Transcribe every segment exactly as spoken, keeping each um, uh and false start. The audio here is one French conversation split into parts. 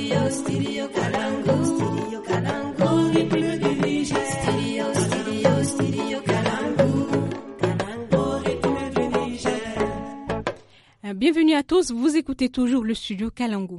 Studio, studio Kalangu. Studio Kalangu. Au rythme du Niger. Studio, studio, studio Kalangu. Kalangu. Au rythme du Niger. Bienvenue à tous, vous écoutez toujours le studio Kalangu.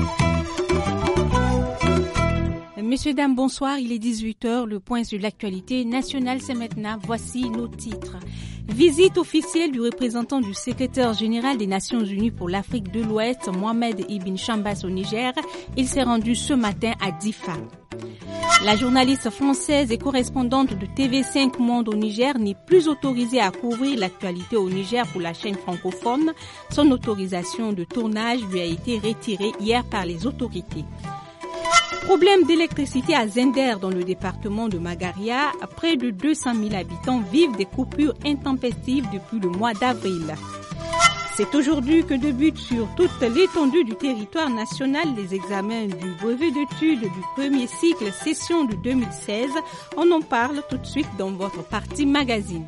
Messieurs, dames, bonsoir, il est dix-huit heures, le point sur l'actualité nationale, c'est maintenant, voici nos titres. Visite officielle du représentant du secrétaire général des Nations Unies pour l'Afrique de l'Ouest, Mohamed Ibn Chambas au Niger. Il s'est rendu ce matin à Difa. La journaliste française et correspondante de T V cinq Monde au Niger n'est plus autorisée à couvrir l'actualité au Niger pour la chaîne francophone. Son autorisation de tournage lui a été retirée hier par les autorités. Problème d'électricité à Zender dans le département de Magaria. Près de deux cent mille habitants vivent des coupures intempestives depuis le mois d'avril. C'est aujourd'hui que débutent sur toute l'étendue du territoire national les examens du brevet d'études du premier cycle session de deux mille seize. On en parle tout de suite dans votre partie magazine.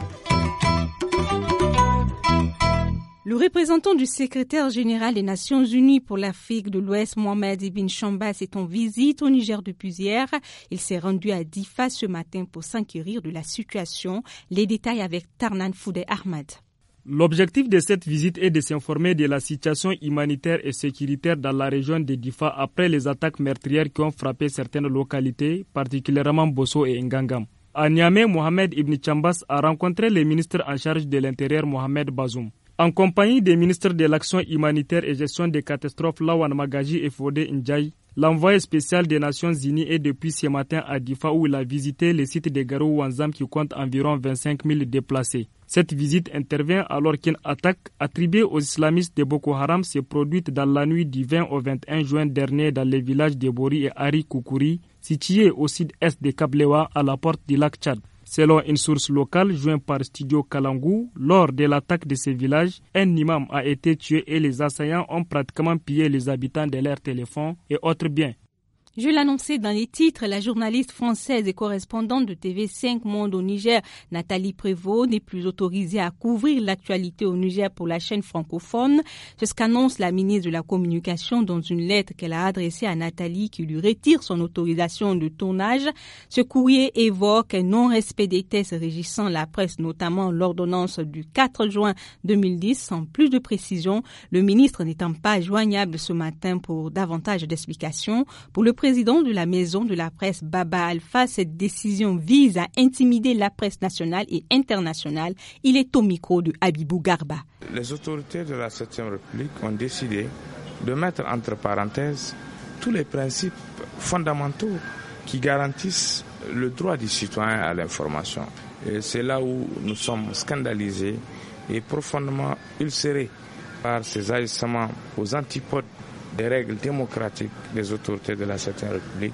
Le représentant du secrétaire général des Nations Unies pour l'Afrique de l'Ouest, Mohamed Ibn Chambas, est en visite au Niger depuis hier. Il s'est rendu à Difa ce matin pour s'inquiéter de la situation. Les détails avec Tarnan Foudé Ahmad. L'objectif de cette visite est de s'informer de la situation humanitaire et sécuritaire dans la région de Difa après les attaques meurtrières qui ont frappé certaines localités, particulièrement Bosso et Ngangam. À Niamey, Mohamed Ibn Chambas a rencontré le ministre en charge de l'Intérieur, Mohamed Bazoum. En compagnie des ministres de l'Action humanitaire et gestion des catastrophes Lawan Magaji et Fodé Ndjaye, l'envoyé spécial des Nations Unies est depuis ce matin à Difa où il a visité le site de Garou Wanzam qui compte environ vingt-cinq mille déplacés. Cette visite intervient alors qu'une attaque attribuée aux islamistes de Boko Haram s'est produite dans la nuit du vingt au vingt et un juin dernier dans les villages de Bori et Ari Koukouri, situés au sud-est de Kablewa à la porte du lac Tchad. Selon une source locale jointe par Studio Kalangu, lors de l'attaque de ces villages, un imam a été tué et les assaillants ont pratiquement pillé les habitants de leurs téléphones et autres biens. Je l'annonçais dans les titres, la journaliste française et correspondante de T V cinq Monde au Niger, Nathalie Prévost, n'est plus autorisée à couvrir l'actualité au Niger pour la chaîne francophone. C'est ce qu'annonce la ministre de la Communication dans une lettre qu'elle a adressée à Nathalie qui lui retire son autorisation de tournage. Ce courrier évoque un non-respect des tests régissant la presse, notamment l'ordonnance du quatre juin deux mille dix. Sans plus de précision, le ministre n'étant pas joignable ce matin pour davantage d'explications. Pour le président de la maison de la presse Baba Alpha, cette décision vise à intimider la presse nationale et internationale. Il est au micro de Habibou Garba. Les autorités de la septième République ont décidé de mettre entre parenthèses tous les principes fondamentaux qui garantissent le droit du citoyen à l'information. Et c'est là où nous sommes scandalisés et profondément ulcérés par ces agissements aux antipodes des règles démocratiques des autorités de la septième République,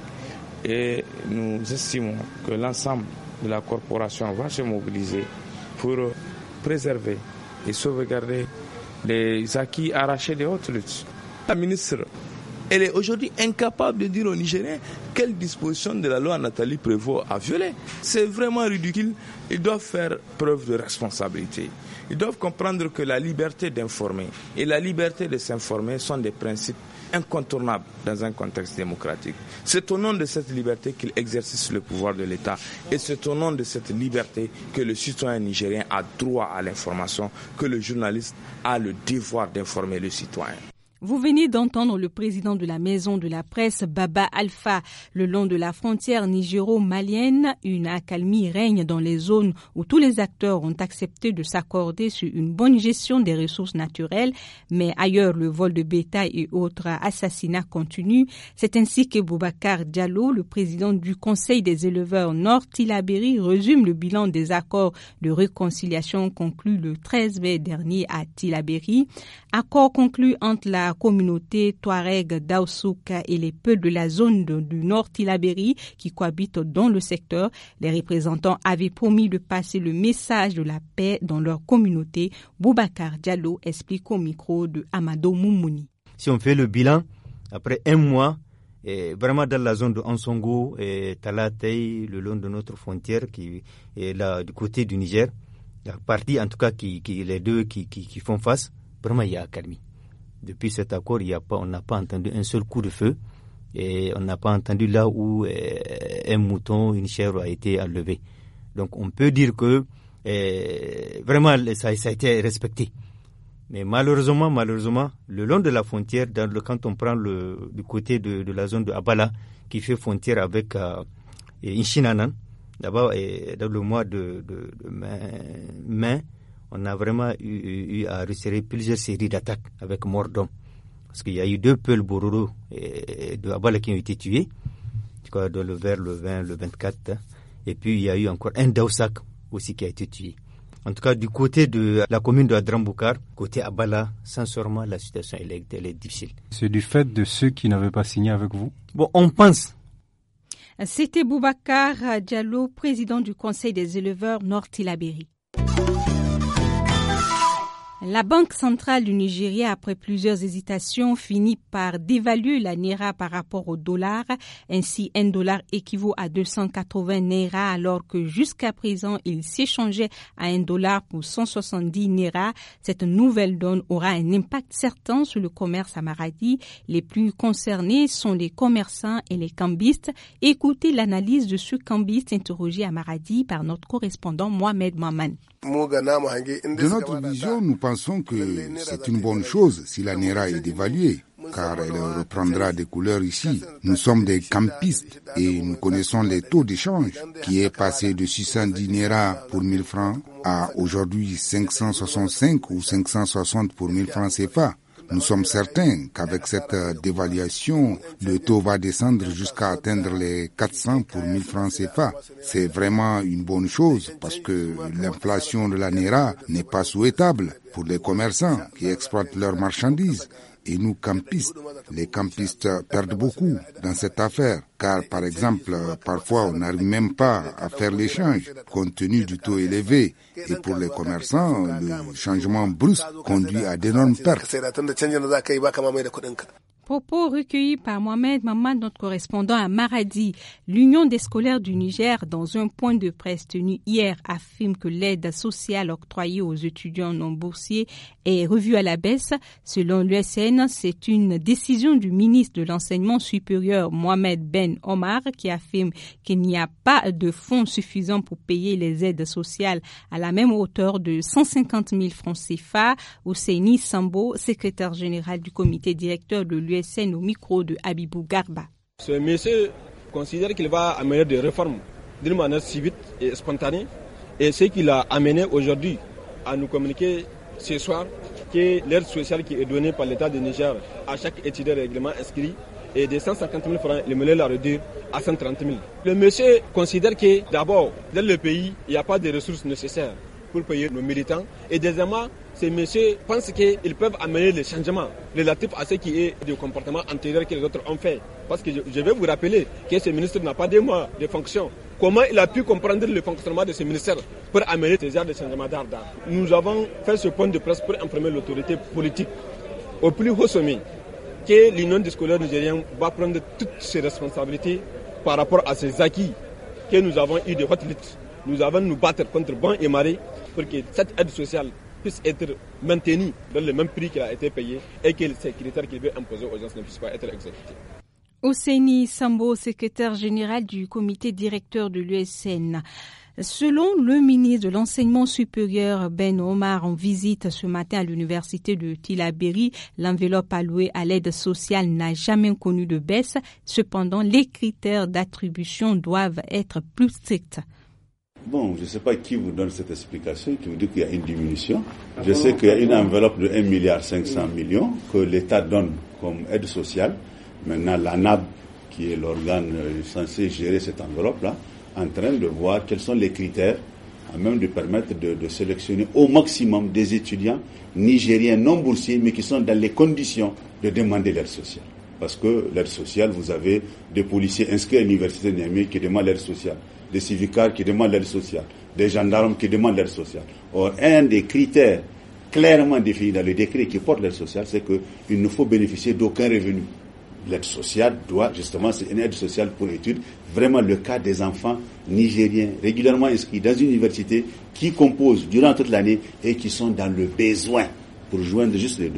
et nous estimons que l'ensemble de la corporation va se mobiliser pour préserver et sauvegarder les acquis arrachés de hautes luttes. La ministre, elle est aujourd'hui incapable de dire aux Nigériens quelle disposition de la loi Nathalie Prévost a violé. C'est vraiment ridicule. Ils doivent faire preuve de responsabilité. Ils doivent comprendre que la liberté d'informer et la liberté de s'informer sont des principes incontournables dans un contexte démocratique. C'est au nom de cette liberté qu'ils exercent le pouvoir de l'État et c'est au nom de cette liberté que le citoyen nigérien a droit à l'information, que le journaliste a le devoir d'informer le citoyen. Vous venez d'entendre le président de la maison de la presse, Baba Alpha. Le long de la frontière nigéro-malienne, une accalmie règne dans les zones où tous les acteurs ont accepté de s'accorder sur une bonne gestion des ressources naturelles. Mais ailleurs, le vol de bétail et autres assassinats continuent. C'est ainsi que Boubacar Diallo, le président du Conseil des éleveurs Nord-Tilaberi, résume le bilan des accords de réconciliation conclus le treize mai dernier à Tilaberi. Accord conclu entre la communauté Touareg d'Aoussouka et les peuples de la zone de, du Nord Tilaberi qui cohabitent dans le secteur. Les représentants avaient promis de passer le message de la paix dans leur communauté. Boubacar Diallo explique au micro de Amado Moumouni. Si on fait le bilan, après un mois, et vraiment dans la zone de Ansongo et Talatei, le long de notre frontière qui est là du côté du Niger, la partie en tout cas qui, qui les deux qui, qui, qui font face, vraiment il y a accalmie. Depuis cet accord, il y a pas, on n'a pas entendu un seul coup de feu et on n'a pas entendu là où euh, un mouton, une chèvre a été enlevé. Donc on peut dire que euh, vraiment ça, ça a été respecté. Mais malheureusement, malheureusement, le long de la frontière, dans le, quand on prend le du côté de, de la zone de Abala, qui fait frontière avec euh, Inchinanan, d'abord euh, dans le mois de, de, de mai, mai, on a vraiment eu, eu à resserrer plusieurs séries d'attaques avec mort d'hommes. Parce qu'il y a eu deux Peul Bororo et de Abala qui ont été tués, dans le vers le vingt, le vingt-quatre, hein. Et puis il y a eu encore un Daousak aussi qui a été tué. En tout cas, du côté de la commune de Adramboukar, côté Abala, sincèrement, la situation elle est, elle est difficile. C'est du fait de ceux qui n'avaient pas signé avec vous? Bon, on pense. C'était Boubacar Diallo, président du Conseil des éleveurs Nord-Tillabéri. La Banque centrale du Nigeria, après plusieurs hésitations, finit par dévaluer la naira par rapport au dollar. Ainsi, un dollar équivaut à deux cent quatre-vingts naira, alors que jusqu'à présent, il s'échangeait à un dollar pour cent soixante-dix naira. Cette nouvelle donne aura un impact certain sur le commerce à Maradi. Les plus concernés sont les commerçants et les cambistes. Écoutez l'analyse de ce cambiste interrogé à Maradi par notre correspondant Mohamed Maman. De notre vision, nous pensons que c'est une bonne chose si la naira est dévaluée, car elle reprendra des couleurs ici. Nous sommes des campistes et nous connaissons les taux d'échange, qui est passé de six cent dix naira pour mille francs à aujourd'hui cinq cent soixante-cinq ou cinq cent soixante pour mille francs C F A. Nous sommes certains qu'avec cette dévaluation, le taux va descendre jusqu'à atteindre les quatre cents pour mille francs C F A. C'est vraiment une bonne chose parce que l'inflation de la naira n'est pas souhaitable pour les commerçants qui exploitent leurs marchandises. Et nous, campistes, les campistes perdent beaucoup dans cette affaire, car par exemple, parfois on n'arrive même pas à faire l'échange compte tenu du taux élevé. Et pour les commerçants, le changement brusque conduit à d'énormes pertes. Propos recueillis par Mohamed Maman, notre correspondant à Maradi. L'Union des scolaires du Niger, dans un point de presse tenu hier, affirme que l'aide sociale octroyée aux étudiants non boursiers est revue à la baisse. Selon l'U S N, c'est une décision du ministre de l'Enseignement supérieur, Mohamed Ben Omar, qui affirme qu'il n'y a pas de fonds suffisants pour payer les aides sociales à la même hauteur de cent cinquante mille francs C F A. Ousseini Sambo, secrétaire général du comité directeur de l'U S N, au micro de Habibou Garba. Ce monsieur considère qu'il va amener des réformes d'une manière si vite et spontanée, et ce qu'il a amené aujourd'hui à nous communiquer ce soir, que l'aide sociale qui est donnée par l'État de Niger à chaque étudiant règlement inscrit est de cent cinquante mille francs, il me l'a réduire à cent trente mille. Le monsieur considère que d'abord, dans le pays, il n'y a pas de ressources nécessaires pour payer nos militants, et deuxièmement, ces messieurs pensent qu'ils peuvent amener les changements relatifs à ce qui est du comportement antérieur que les autres ont fait. Parce que je, je vais vous rappeler que ce ministre n'a pas deux mois de fonction. Comment il a pu comprendre le fonctionnement de ce ministère pour amener ces airs de changement d'art? Nous avons fait ce point de presse pour informer l'autorité politique au plus haut sommet que l'Union des scolaires nigériens va prendre toutes ses responsabilités par rapport à ces acquis que nous avons eu de haute lutte. Nous allons nous battre contre bon et marée pour que cette aide sociale puisse être maintenue dans le même prix qu'elle a été payée et que ces critères qu'il veut imposer aux gens ne puissent pas être exécutés. Ousseini Sambo, secrétaire général du comité directeur de l'U S N. Selon le ministre de l'Enseignement supérieur Ben Omar, en visite ce matin à l'université de Tillabéri, l'enveloppe allouée à l'aide sociale n'a jamais connu de baisse. Cependant, les critères d'attribution doivent être plus stricts. Bon, je ne sais pas qui vous donne cette explication, qui vous dit qu'il y a une diminution. Je sais qu'il y a une enveloppe de un milliard cinq cents millions que l'État donne comme aide sociale. Maintenant, l'A N A B, qui est l'organe censé gérer cette enveloppe-là, en train de voir quels sont les critères à même de permettre de, de sélectionner au maximum des étudiants nigériens non boursiers, mais qui sont dans les conditions de demander l'aide sociale. Parce que l'aide sociale, vous avez des policiers inscrits à l'université de Niamey qui demandent l'aide sociale, des civicards qui demandent l'aide sociale, des gendarmes qui demandent l'aide sociale. Or, un des critères clairement définis dans le décret qui porte l'aide sociale, c'est qu'il ne faut bénéficier d'aucun revenu. L'aide sociale doit, justement, c'est une aide sociale pour études, vraiment le cas des enfants nigériens régulièrement inscrits dans une université qui composent durant toute l'année et qui sont dans le besoin pour joindre juste les deux bouts.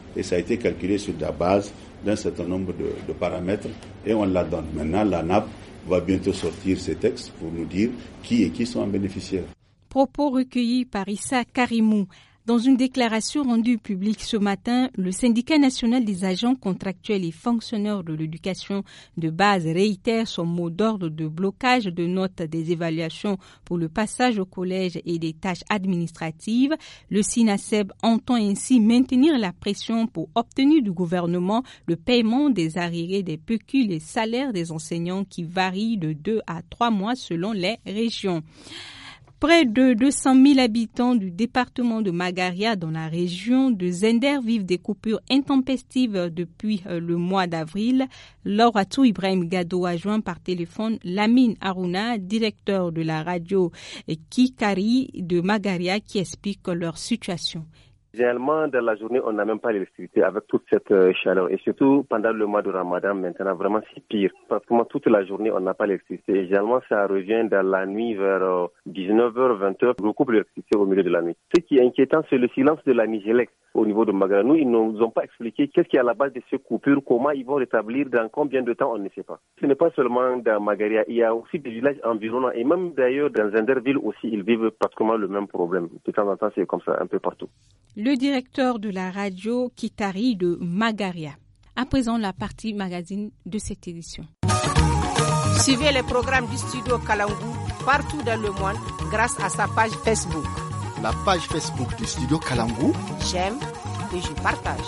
et ça a été calculé sur la base d'un certain nombre de, de paramètres et on la donne. Maintenant, la N A B va bientôt sortir ces textes pour nous dire qui et qui sont en bénéficiaires. Propos recueillis par Issa Karimou. Dans une déclaration rendue publique ce matin, le syndicat national des agents contractuels et fonctionnaires de l'éducation de base réitère son mot d'ordre de blocage de notes des évaluations pour le passage au collège et des tâches administratives. Le SINASEB entend ainsi maintenir la pression pour obtenir du gouvernement le paiement des arriérés des pécules et salaires des enseignants qui varient de deux à trois mois selon les régions. Près de deux cent mille habitants du département de Magaria dans la région de Zender vivent des coupures intempestives depuis le mois d'avril. Lauratou Ibrahim Gado a joint par téléphone Lamine Aruna, directeur de la radio Kikari de Magaria, qui explique leur situation. Généralement, dans la journée, on n'a même pas l'électricité avec toute cette euh, chaleur. Et surtout, pendant le mois de Ramadan, maintenant, vraiment, c'est pire. Pratiquement toute la journée, on n'a pas l'électricité. Et généralement, ça revient dans la nuit vers euh, dix-neuf heures, vingt heures. On coupe l'électricité au milieu de la nuit. Ce qui est inquiétant, c'est le silence de la Nigélec au niveau de Magaria. Nous, ils ne nous ont pas expliqué qu'est-ce qui est à la base de ces coupures, comment ils vont rétablir, dans combien de temps, on ne sait pas. Ce n'est pas seulement dans Magaria. Il y a aussi des villages environnants. Et même d'ailleurs, dans Zenderville aussi, ils vivent pratiquement le même problème. De temps en temps, c'est comme ça, un peu partout. Le directeur de la radio Kitari de Magaria. À présent, la partie magazine de cette édition. Suivez les programmes du studio Kalangu partout dans le monde grâce à sa page Facebook. La page Facebook du studio Kalangu. J'aime et je partage.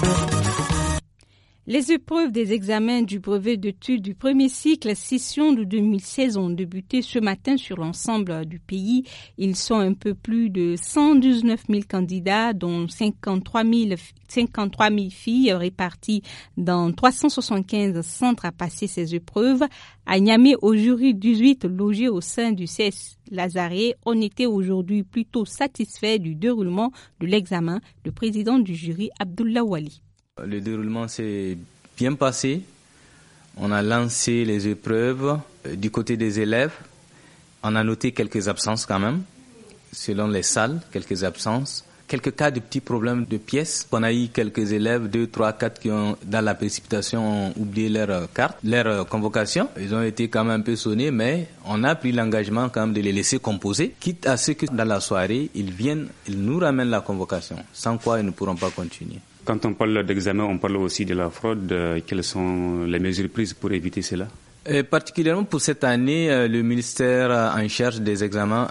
Les épreuves des examens du brevet d'études du premier cycle session de deux mille seize ont débuté ce matin sur l'ensemble du pays. Ils sont un peu plus de cent dix-neuf mille candidats, dont cinquante-trois mille filles réparties dans trois cent soixante-quinze centres à passer ces épreuves. À Niamey, au jury dix-huit logés au sein du C S Lazare, on était aujourd'hui plutôt satisfait du déroulement de l'examen. Le président du jury, Abdullah Wali. Le déroulement s'est bien passé. On a lancé les épreuves du côté des élèves. On a noté quelques absences quand même, selon les salles, quelques absences. Quelques cas de petits problèmes de pièces. On a eu quelques élèves, deux, trois, quatre, qui ont, dans la précipitation, ont oublié leur carte, leur convocation. Ils ont été quand même un peu sonnés, mais on a pris l'engagement quand même de les laisser composer, quitte à ce que dans la soirée, ils viennent, ils nous ramènent la convocation, sans quoi ils ne pourront pas continuer. Quand on parle d'examen, on parle aussi de la fraude. Quelles sont les mesures prises pour éviter cela? Et particulièrement pour cette année, le ministère en charge des examens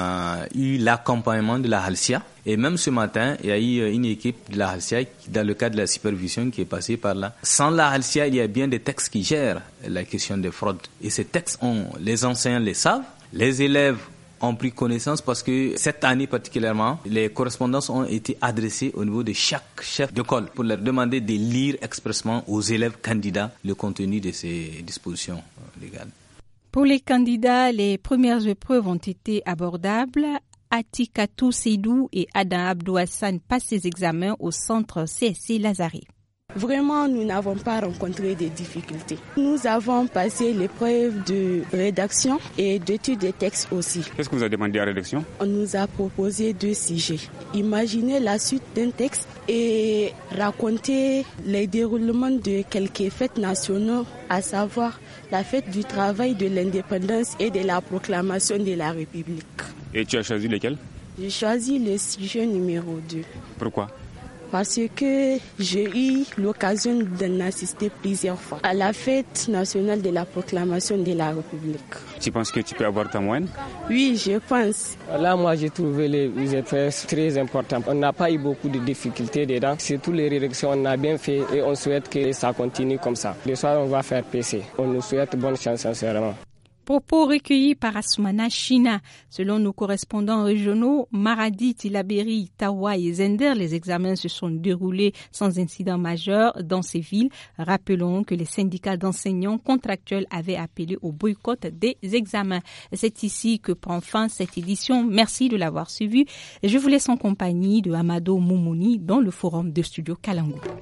a eu l'accompagnement de la Halcia. Et même ce matin, il y a eu une équipe de la Halcia dans le cadre de la supervision qui est passée par là. Sans la Halcia, il y a bien des textes qui gèrent la question des fraudes. Et ces textes, on, les enseignants les savent, les élèves ont pris connaissance parce que cette année particulièrement, les correspondances ont été adressées au niveau de chaque chef d'école pour leur demander de lire expressément aux élèves candidats le contenu de ces dispositions légales. Pour les candidats, les premières épreuves ont été abordables. Atikatou Seydou et Adam Abdou Hassan passent ces examens au centre C S C Lazare. Vraiment, nous n'avons pas rencontré de difficultés. Nous avons passé l'épreuve de rédaction et d'étude des textes aussi. Qu'est-ce que vous avez demandé à la rédaction? On nous a proposé deux sujets. Imaginez la suite d'un texte et raconter les déroulements de quelques fêtes nationaux, à savoir la fête du travail, de l'indépendance et de la proclamation de la République. Et tu as choisi lequel? J'ai choisi le sujet numéro deux. Pourquoi? Parce que j'ai eu l'occasion d'en assister plusieurs fois à la fête nationale de la proclamation de la République. Tu penses que tu peux avoir ta moyenne? Oui, je pense. Là, moi, j'ai trouvé les épreuves très importantes. On n'a pas eu beaucoup de difficultés dedans. Surtout les rédactions, on a bien fait et on souhaite que ça continue comme ça. Le soir, on va faire P C. On nous souhaite bonne chance, sincèrement. Propos recueillis par Assoumana China. Selon nos correspondants régionaux, Maradi, Tillabéri, Tawa et Zender, les examens se sont déroulés sans incident majeur dans ces villes. Rappelons que les syndicats d'enseignants contractuels avaient appelé au boycott des examens. C'est ici que prend fin cette édition. Merci de l'avoir suivi. Je vous laisse en compagnie de Amado Moumouni dans le forum de Studio Kalangu.